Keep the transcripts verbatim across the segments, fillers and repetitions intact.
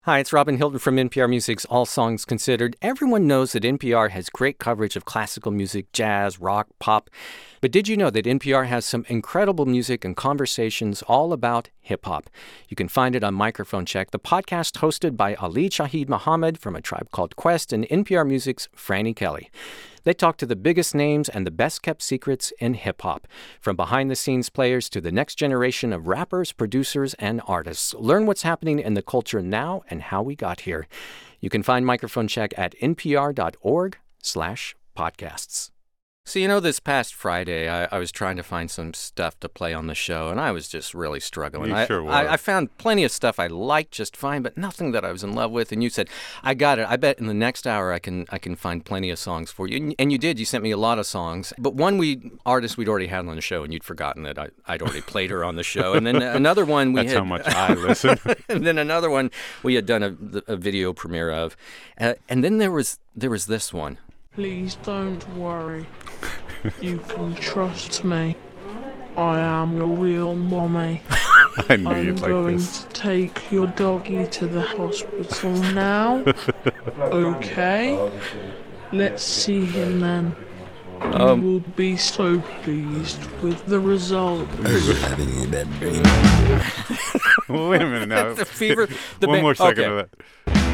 Hi, it's Robin Hilton from N P R Music's All Songs Considered. Everyone knows that N P R has great coverage of classical music, jazz, rock, pop. But did you know that N P R has some incredible music and conversations all about hip-hop? You can find it on Microphone Check, the podcast hosted by Ali Shaheed Muhammad from A Tribe Called Quest and N P R Music's Frannie Kelly. They talk to the biggest names and the best-kept secrets in hip-hop, from behind-the-scenes players to the next generation of rappers, producers, and artists. Learn what's happening in the culture now and how we got here. You can find Microphone Check at npr.org slash podcasts. So, you know, this past Friday, I, I was trying to find some stuff to play on the show, and I was just really struggling. You I, sure were. I, I found plenty of stuff I liked just fine, but nothing that I was in love with. And you said, I got it. I bet in the next hour I can I can find plenty of songs for you. And, and you did. You sent me a lot of songs. But one we artist we'd already had on the show, and you'd forgotten that I, I'd already played her on the show. And then another one we That's had... how much I listen. And then another one we had done a, a video premiere of. Uh, and then there was there was this one. Please don't worry. You can trust me. I am your real mommy. I knew I'm you'd like going this. to take your doggy to the hospital now. Okay? Let's see him then. Um, you will be so pleased with the result. Wait a minute now. The fever. The One ba- more second okay. of that.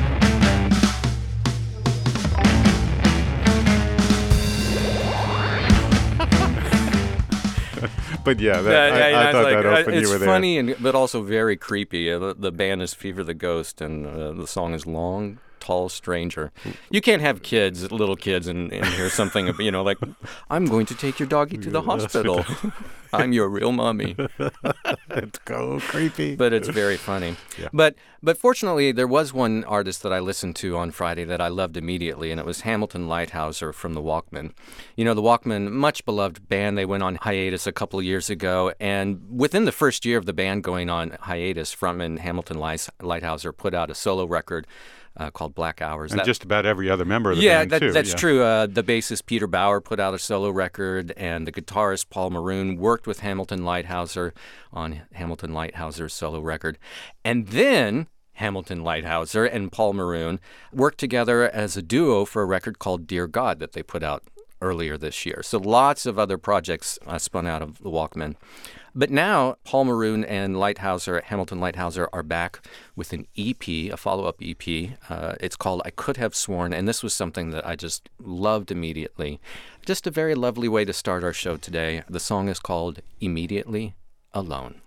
But yeah, that, Yeah, I, yeah, I it's thought like, that uh, opened it's you were there. funny and but also very creepy. Uh, the, the band is Fever the Ghost, and uh, the song is Long Tall Stranger. You can't have kids, little kids, and, and hear something, you know, like, I'm going to take your doggy to the hospital. I'm your real mommy. It's so creepy. But it's very funny. Yeah. But but fortunately, there was one artist that I listened to on Friday that I loved immediately, and it was Hamilton Lighthouser from the Walkmen. You know, the Walkmen, much beloved band. They went on hiatus a couple of years ago, and within the first year of the band going on hiatus, frontman Hamilton Light- Lighthouser put out a solo record Uh, called Black Hours. And That- just about every other member of the yeah, band, that, too. that's yeah. true. Uh, the bassist Peter Bauer put out a solo record, and the guitarist Paul Maroon worked with Hamilton Lighthouser on Hamilton Lighthouser's solo record. And then Hamilton Lighthouser and Paul Maroon worked together as a duo for a record called Dear God that they put out earlier this year. So lots of other projects uh, spun out of the Walkmen. But now, Paul Maroon and Lighthouser, Hamilton Lighthouser, are back with an E P, a follow-up E P. Uh, it's called I Could Have Sworn, and this was something that I just loved immediately. Just a very lovely way to start our show today. The song is called Immediately Alone.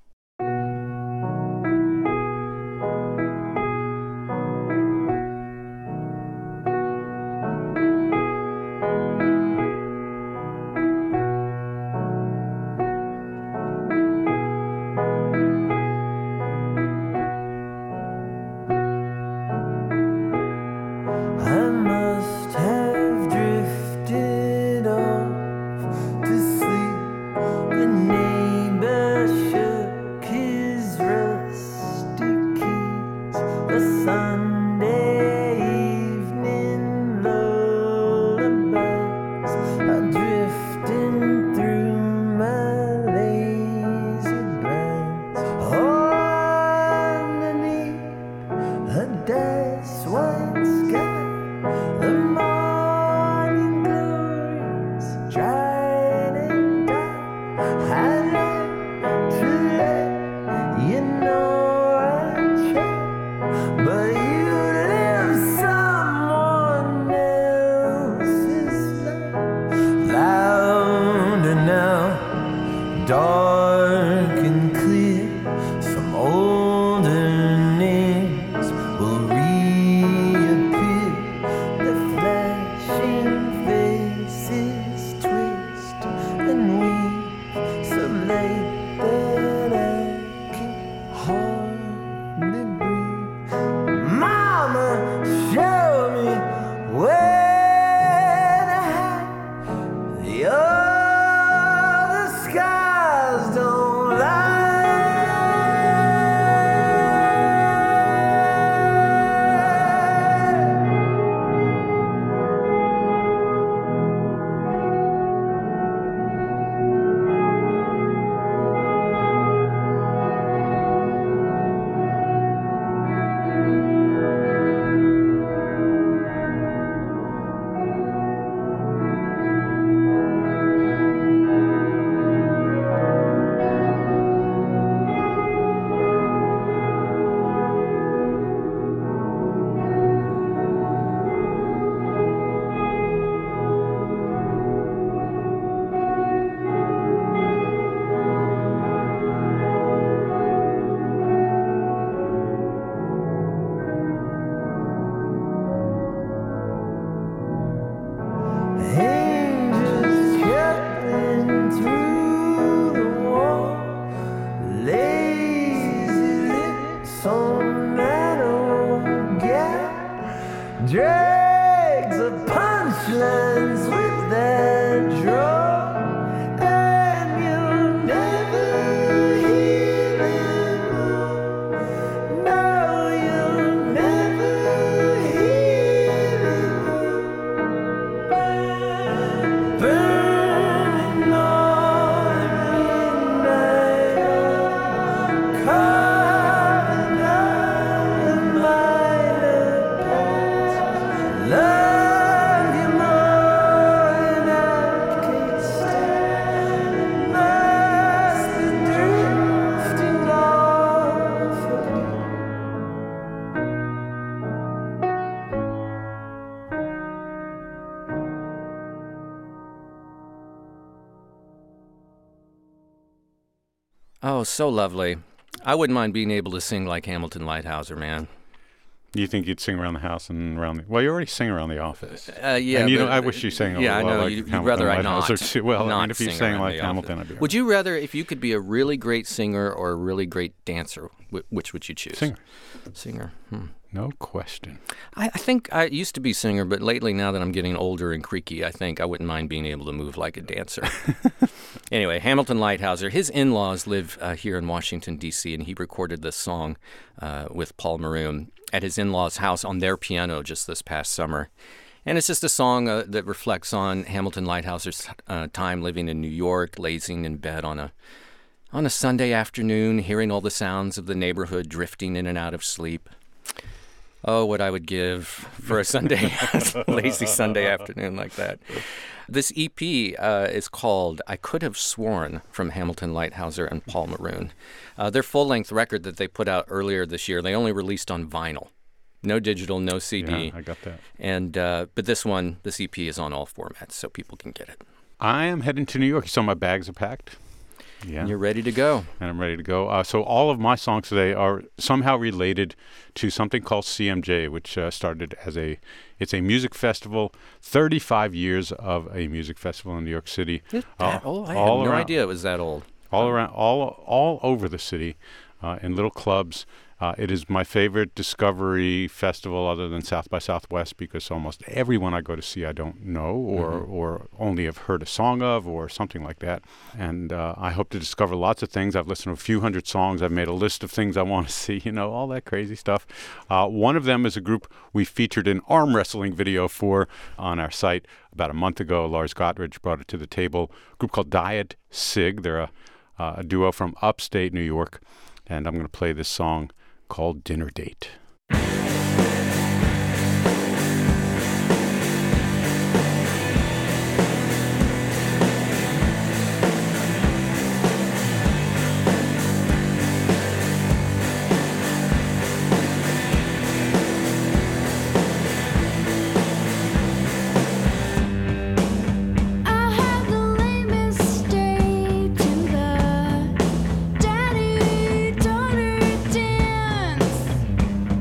The Drags of punchlines with their draw, and you'll never hear them all. No, you'll never hear them all. Burning on midnight oil, carving out of minor past. Love you more than I can stand. Must be drifting off again. Oh, so lovely. I wouldn't mind being able to sing like Hamilton Lighthouser, man. You think you'd sing around the house and around the... Well, you already sing around the office. Uh, yeah, and you but, know, I wish you sang a yeah, little I know. like You, you'd Hamilton rather I Lighthouser not. too. Well, not I mean, if you sing sang around like the Hamilton, office. I'd be all Would right. you rather, if you could be a really great singer or a really great dancer, wh- which would you choose? Singer. Singer. Hmm. No question. I, I think I used to be singer, but lately, now that I'm getting older and creaky, I think I wouldn't mind being able to move like a dancer. Anyway, Hamilton Lighthouser, his in-laws live uh, here in Washington, D C, and he recorded this song uh, with Paul Maroon at his in-laws' house on their piano just this past summer. And it's just a song uh, that reflects on Hamilton Lighthouser's uh, time living in New York, lazing in bed on a on a Sunday afternoon, hearing all the sounds of the neighborhood drifting in and out of sleep. Oh, what I would give for a Sunday, lazy Sunday afternoon like that. This E P uh, is called I Could Have Sworn from Hamilton Lighthouser and Paul Maroon. Uh, their full-length record that they put out earlier this year, they only released on vinyl. No digital, no C D. Yeah, I got that. And uh, but this one, this E P is on all formats, so people can get it. I am heading to New York. So my bags are packed. Yeah. And you're ready to go. And I'm ready to go. Uh, so all of my songs today are somehow related to something called C M J, which uh, started as a, it's a music festival, thirty-five years of a music festival in New York City. Is that old? I had all no around- idea it was that old. All around, all all over the city, uh, in little clubs. Uh, it is my favorite discovery festival other than South by Southwest because almost everyone I go to see I don't know or Mm-hmm. or only have heard a song of or something like that. And uh, I hope to discover lots of things. I've listened to a few hundred songs. I've made a list of things I want to see, you know, all that crazy stuff. Uh, one of them is a group we featured an arm wrestling video for on our site about a month ago. Lars Gottridge brought it to the table. A group called Diet Sig. They're a, uh, a duo from upstate New York. And I'm going to play this song called Dinner Date. I had the lamest day to the daddy-daughter dance.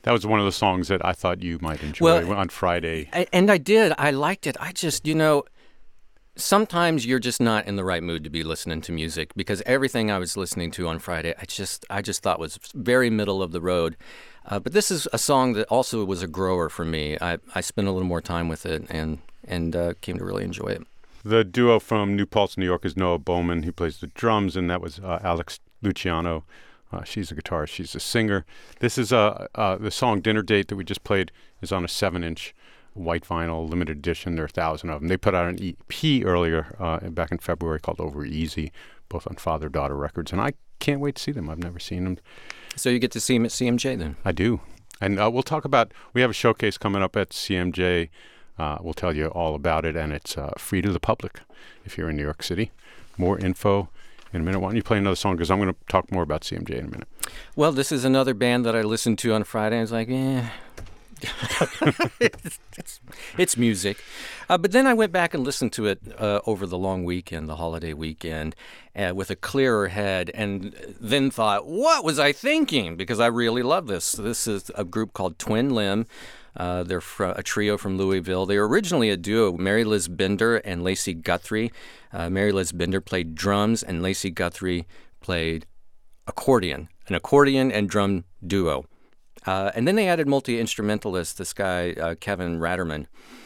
that was one of the songs that I thought you might enjoy Well, on Friday. A- And I did. I liked it. I just, you know, sometimes you're just not in the right mood to be listening to music because everything I was listening to on Friday, I just, I just thought was very middle of the road. Uh, but this is a song that also was a grower for me. I, I spent a little more time with it and and uh, came to really enjoy it. The duo from New Paltz, New York is Noah Bowman. He plays the drums, and that was uh, Alex Luciano. Uh, she's a guitarist. She's a singer. This is uh, uh, the song Dinner Date that we just played is on a seven-inch white vinyl limited edition. There are a thousand of them. They put out an E P earlier, uh, back in February, called Over Easy, both on Father-Daughter Records, and I can't wait to see them. I've never seen them. So you get to see him at C M J then? I do. And uh, we'll talk about, we have a showcase coming up at C M J. Uh, we'll tell you all about it, and it's uh, free to the public if you're in New York City. More info in a minute. Why don't you play another song, because I'm going to talk more about C M J in a minute. Well, this is another band that I listened to on Friday. I was like, eh. it's, it's, it's music. Uh, but then I went back and listened to it uh, over the long weekend, the holiday weekend, uh, with a clearer head, and then thought, what was I thinking? Because I really love this. This is a group called Twin Limb. Uh, they're fr- a trio from Louisville. They were originally a duo, Mary Liz Bender and Lacey Guthrie. Uh, Mary Liz Bender played drums, and Lacey Guthrie played accordion, an accordion and drum duo. Uh, and then they added multi-instrumentalist, this guy, uh, Kevin Ratterman.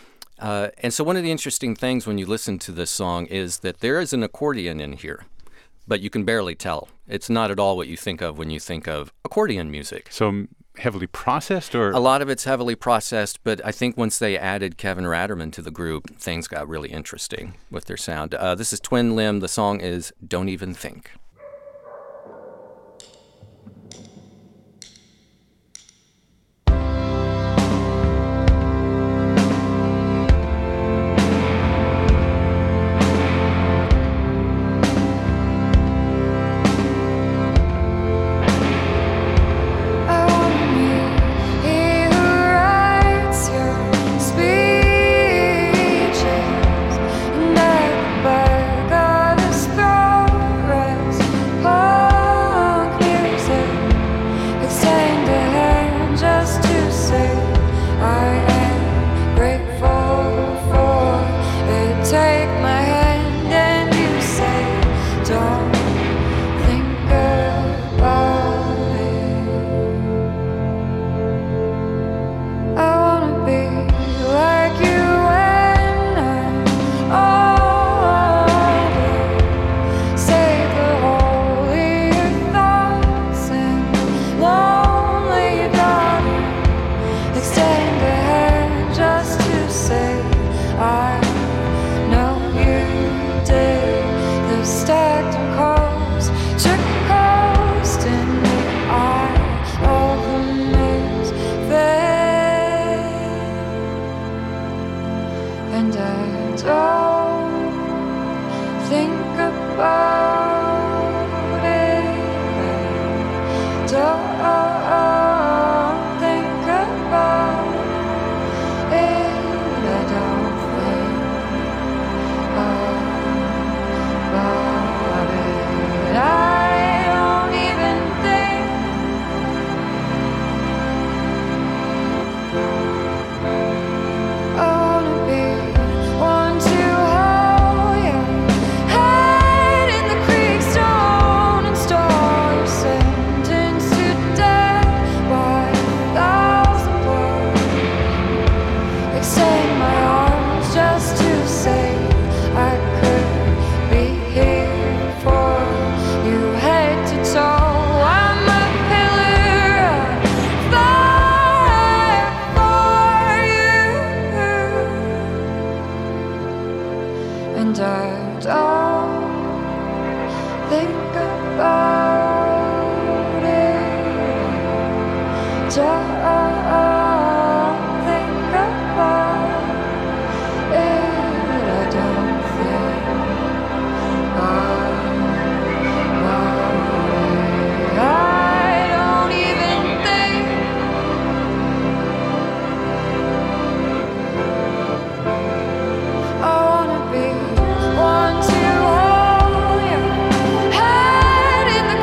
Uh, and so one of the interesting things when you listen to this song is that there is an accordion in here, but you can barely tell. It's not at all what you think of when you think of accordion music. So m- heavily processed, or? A lot of it's heavily processed, but I think once they added Kevin Ratterman to the group, things got really interesting with their sound. Uh, this is Twin Limb. The song is Don't Even Think. One to hold your head in the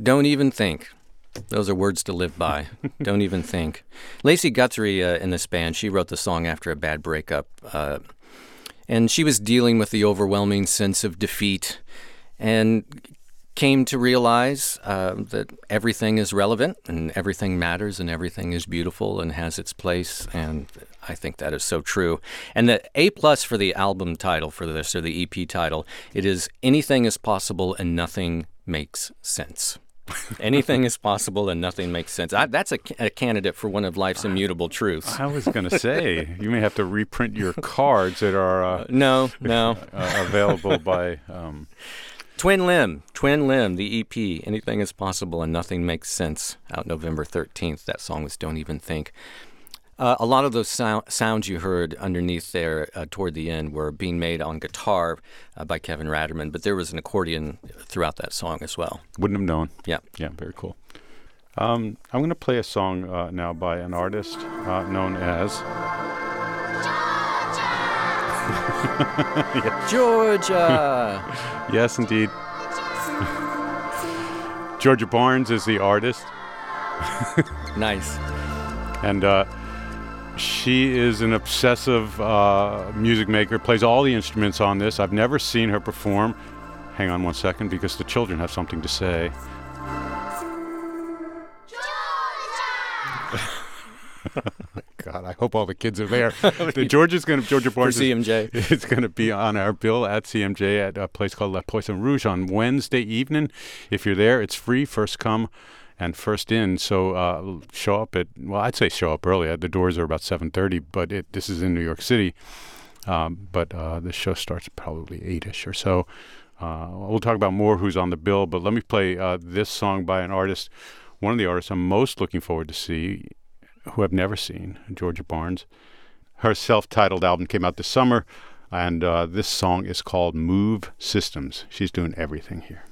Don't even think. Those are words to live by. Don't even think. Lacey Guthrie uh, in this band, she wrote the song after a bad breakup. Uh, and she was dealing with the overwhelming sense of defeat and came to realize uh, that everything is relevant and everything matters and everything is beautiful and has its place. And I think that is so true. And the A plus for the album title for this, or the E P title, it is Anything is Possible and Nothing Makes Sense. Anything is possible and nothing makes sense. I, that's a, a candidate for one of life's immutable truths. I was going to say, you may have to reprint your cards that are uh, Uh, no, no. uh, available by... Um, Twin Limb, Twin Limb, the E P, Anything is Possible and Nothing Makes Sense, out November thirteenth. That song was Don't Even Think. Uh, a lot of those sound, sounds you heard underneath there uh, toward the end were being made on guitar uh, by Kevin Ratterman, but there was an accordion throughout that song as well. wouldn't have known. Yeah. Yeah, very cool. Um, I'm going to play a song uh, now by an artist uh, known as... Georgia! Yes, indeed. Georgia Barnes is the artist. Nice. And uh, she is an obsessive uh, music maker, plays all the instruments on this. I've never seen her perform. Hang on one second, because the children have something to say. God, I hope all the kids are there. The Georgia's going to Georgia For Barnes C M J. is, is going to be on our bill at C M J at a place called La Poisson Rouge on Wednesday evening. If you're there, it's free, first come and first in. So uh, show up at, well, I'd say show up early. The doors are about seven thirty, but it, this is in New York City. Um, but uh, the show starts probably eight-ish or so. Uh, we'll talk about more who's on the bill, but let me play uh, this song by an artist, one of the artists I'm most looking forward to see, who I've never seen, Georgia Barnes. Her self-titled album came out this summer, and uh, this song is called Move Systems. She's doing everything here.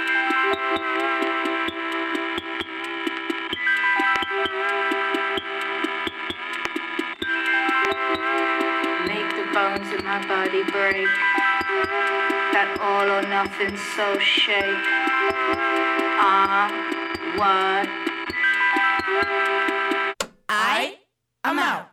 Make the bones in my body break. That all or nothing so shake. I'm what I I'm out.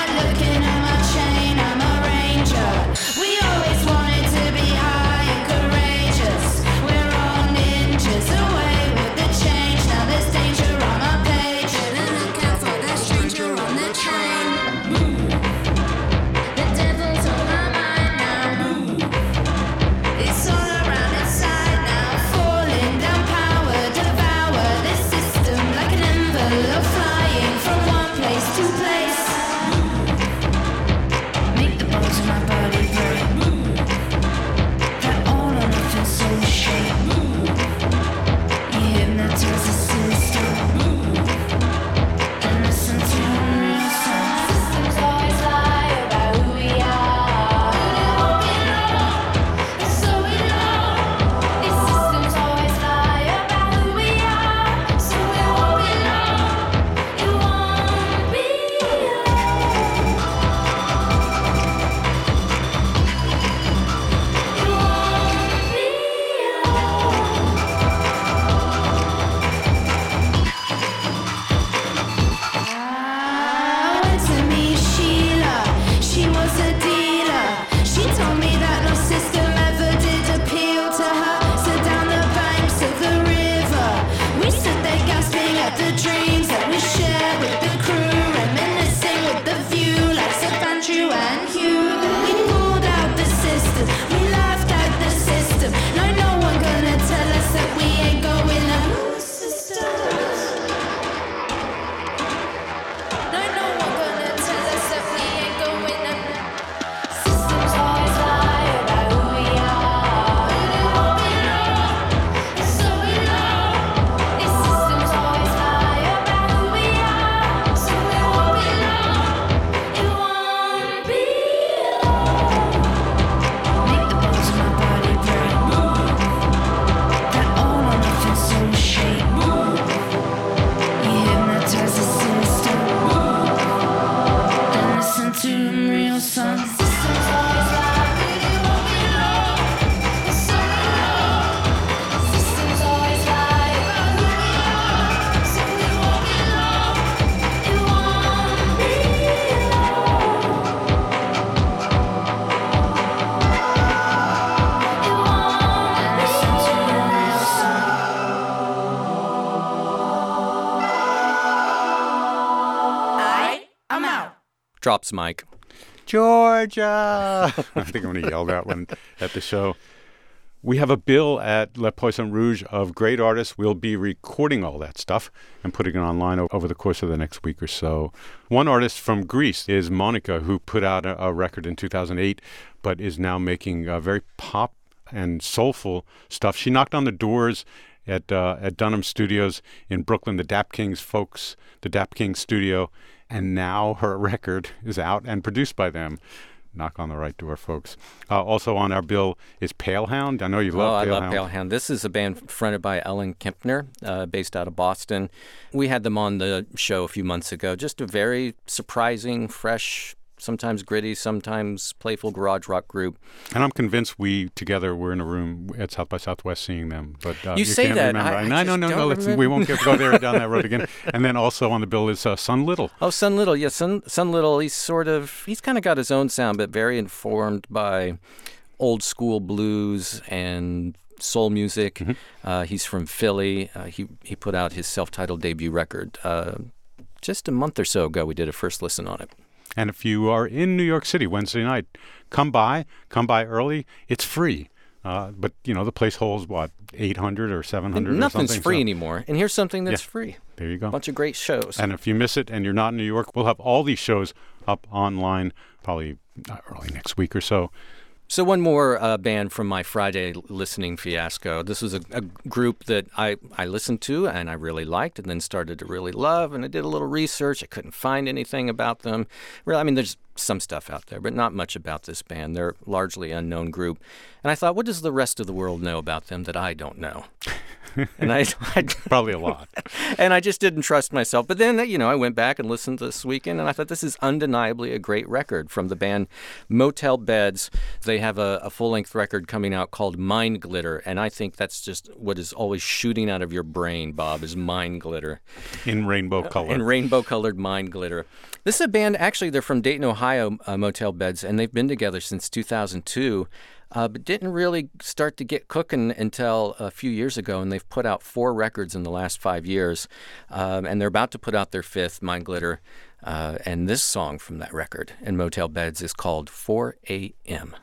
Looking at my chain, I'm a ranger. We always wanted to be high and could Drops mic. Georgia! I think I'm going to yell that one at the show. We have a bill at Le Poisson Rouge of great artists. We'll be recording all that stuff and putting it online o- over the course of the next week or so. One artist from Greece is Monica, who put out a, a record in two thousand eight, but is now making uh, very pop and soulful stuff. She knocked on the doors at uh, at Dunham Studios in Brooklyn, the Dap Kings folks, the Dap Kings studio, and now her record is out and produced by them. Knock on the right door, folks. Uh, also on our bill is Palehound. I know you love oh, Palehound. I love Palehound. This is a band fronted by Ellen Kempner, uh, based out of Boston. We had them on the show a few months ago. Just a very surprising, fresh, sometimes gritty, sometimes playful garage rock group. And I'm convinced we together were in a room at South by Southwest seeing them. But uh, You say can't that. Remember. I- I no, no, just no, don't no. Let's, remember. we won't get go there down that road again. And then also on the bill is uh, Sun Little. Oh, Sun Little. Yeah, Sun, Sun Little, he's sort of, he's kind of got his own sound, but very informed by old school blues and soul music. Mm-hmm. Uh, he's from Philly. Uh, he, he put out his self-titled debut record uh, just a month or so ago. We did a first listen on it. And if you are in New York City Wednesday night, come by. Come by early. It's free. Uh, but, you know, the place holds, what, eight hundred or seven hundred And or nothing's something? free So anymore. And here's something that's Yeah. free. there you go. A bunch of great shows. And if you miss it and you're not in New York, we'll have all these shows up online probably uh, early next week or so. So one more uh, band from my Friday listening fiasco. This was a, a group that I, I listened to and I really liked and then started to really love. And I did a little research. I couldn't find anything about them. Really, I mean, there's some stuff out there, but not much about this band. They're a largely unknown group. And I thought, what does the rest of the world know about them that I don't know? And I, I Probably a lot. and I just didn't trust myself. But then, you know, I went back and listened this weekend, and I thought this is undeniably a great record from the band Motel Beds. They have a, a full-length record coming out called Mind Glitter, and I think that's just what is always shooting out of your brain, Bob, is mind glitter. In rainbow color. In rainbow-colored mind glitter. This is a band, actually, they're from Dayton, Ohio, uh, Motel Beds, and they've been together since two thousand two. Uh, but didn't really start to get cooking until a few years ago, and they've put out four records in the last five years, um, and they're about to put out their fifth, Mind Glitter, uh, and this song from that record in Motel Beds is called four a.m.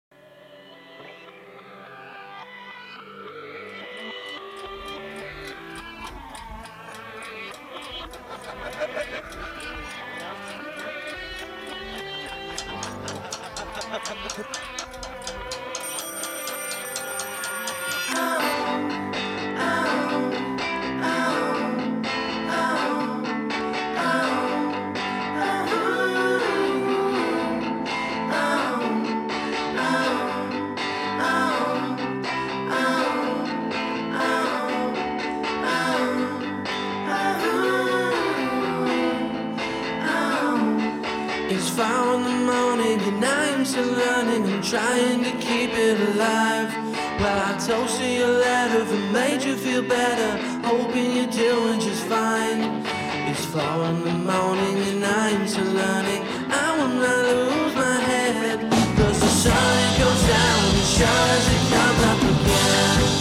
It's four in the morning and I'm still learning. I'm trying to keep it alive. Well, I toasted your letter if it made you feel better. Hoping you're doing just fine. It's four in the morning and I'm still learning. I will not lose my head. Cause the sun goes down as sure as it comes up again.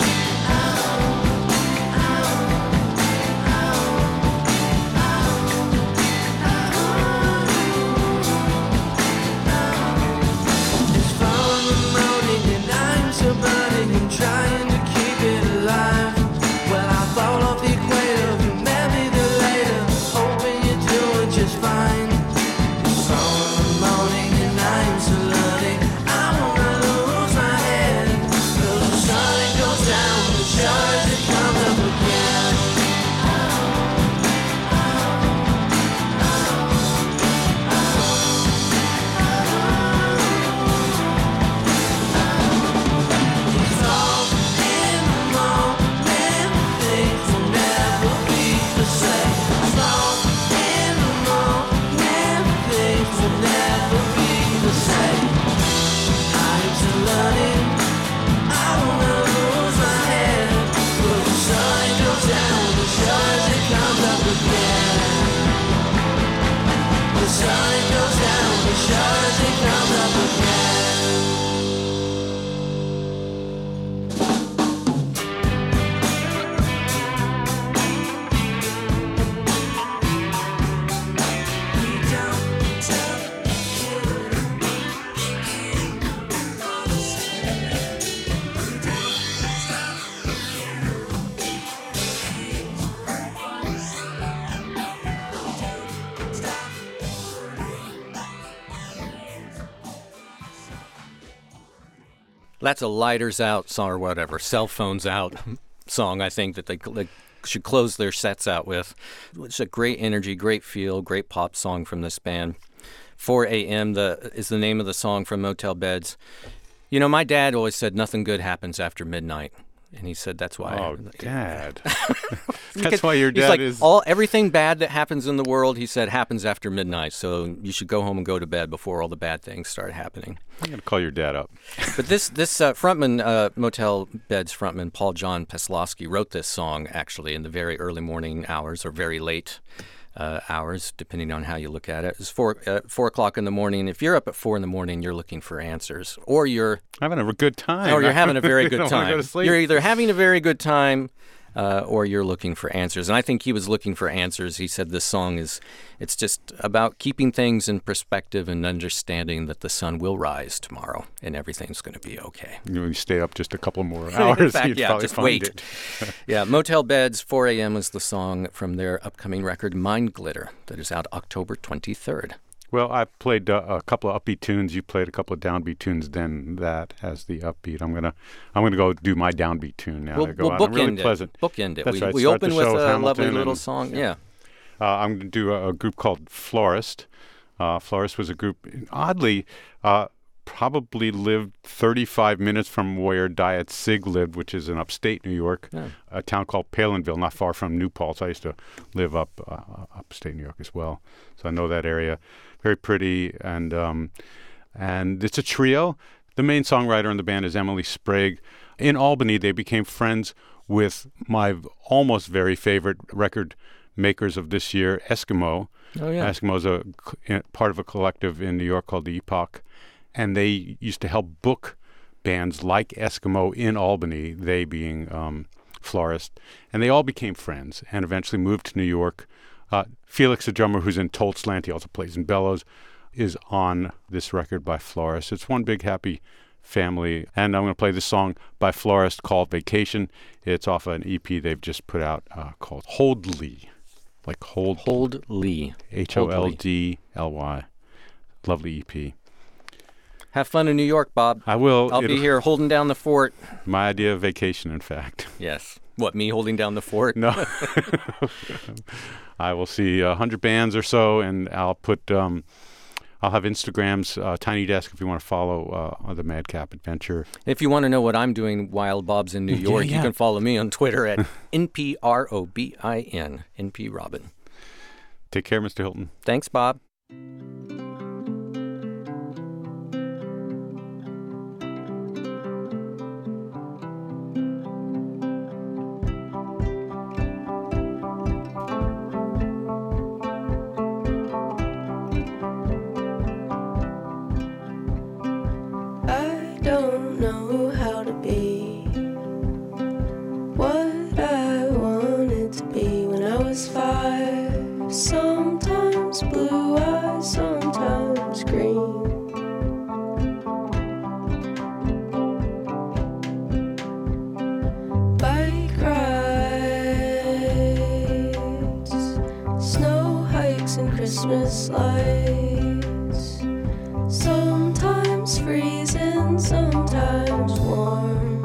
It's four in the morning and I'm still burning and trying to keep it alive. Well, I fall off the equator, if you met me there later, hoping you're doing just fine. It's four in the morning and I'm still learning. I wanna lose my head, 'cause the sun goes down as sure as it comes up again. It's all in the moment, things will never be the same. It's all in the moment, things will never be the same. I'm still learning, I wanna lose my head, 'cause the sun goes down as sure as it comes up again. The sun goes down as sure as it comes up again. You don't tell That's a lighters out song or whatever, cell phones out song, I think, that they, they should close their sets out with. It's a great energy, great feel, great pop song from this band. four a.m. The, is the name of the song from Motel Beds. You know, my dad always said nothing good happens after midnight. And he said that's why. Oh, I, Dad. Because That's why your he's dad like, is... all everything bad that happens in the world, he said, happens after midnight. So you should go home and go to bed before all the bad things start happening. I'm going to call your dad up. But this this uh, frontman, uh, Motel Beds frontman, Paul John Peslowski, wrote this song actually in the very early morning hours or very late uh, hours, depending on how you look at it. It's four uh, four o'clock in the morning. If you're up at four in the morning, you're looking for answers, or you're Having a good time. or you're having a very I good don't wanna time. go to sleep. You're either having a very good time. Uh, or you're looking for answers. And I think he was looking for answers. He said this song is, it's just about keeping things in perspective and understanding that the sun will rise tomorrow and everything's going to be okay. You know, you stay up just a couple more hours. In fact, you'd yeah, probably just find wait. it. Yeah, Motel Beds, four a.m. is the song from their upcoming record, Mind Glitter, that is out October twenty-third. Well, I played uh, a couple of upbeat tunes. You played a couple of downbeat tunes. Then that as the upbeat. I'm gonna, I'm gonna go do my downbeat tune now. We'll, to go we'll out. I'm bookend really it. pleasant. Bookend it. That's we right. we Start open the with show with a lovely Hamilton little and- song. Yeah. Uh, I'm going to do a, a group called Florist. Uh, Florist was a group, oddly, uh, probably lived thirty-five minutes from where Diet Sig lived, which is in upstate New York, Yeah. a town called Palinville, not far from New Paltz. I used to live up uh, upstate New York as well, so I know that area. Very pretty, and um, and it's a trio. The main songwriter in the band is Emily Sprague. In Albany, they became friends with my almost very favorite record makers of this year, Eskimo. Oh, yeah. Eskimo's a c- part of a collective in New York called the Epoch, and they used to help book bands like Eskimo in Albany, they being um, Florist, and they all became friends and eventually moved to New York. Uh, Felix, the drummer who's in Tolt Slant, he also plays in Bellows, is on this record by Florist. It's one big happy family, and I'm going to play this song by Florist called Vacation. It's off an E P they've just put out uh, called Hold Lee. Like Hold, Hold Lee. H O L D L Y. Lovely E P. Have fun in New York, Bob. I will. I'll be it'll- here holding down the fort. My idea of vacation, in fact. Yes. What, me holding down the fort? No. I will see a hundred bands or so, and I'll put, um, I'll have Instagrams, uh, Tiny Desk if you want to follow uh, the Madcap Adventure. If you want to know what I'm doing while Bob's in New Yeah, York, yeah. you can follow me on Twitter at N P R O B I N, N P Robin. Take care, Mister Hilton. Thanks, Bob. I don't know how to be what I wanted to be when I was five. Sometimes blue eyes, sometimes green. Bike rides, snow hikes, and Christmas lights. Sometimes freezing, sometimes warm.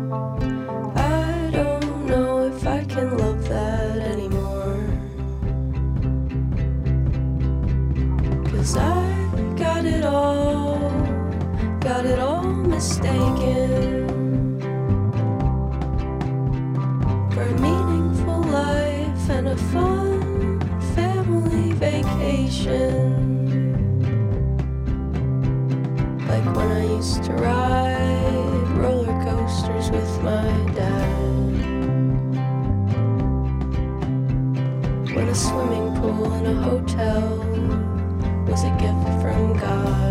I don't know if I can love that anymore. 'Cause I got it all, got it all mistaken for a meaningful life and a fun family vacation. Like when I used to ride roller coasters with my dad. When a swimming pool in a hotel was a gift from God.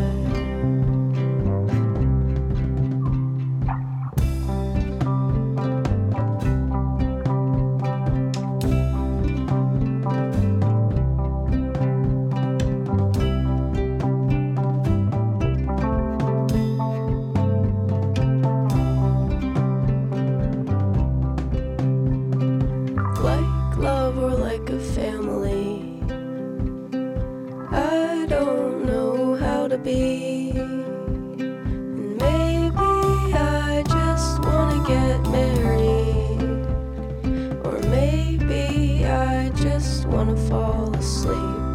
Like love or like a family, I don't know how to be. And maybe I wanna fall asleep.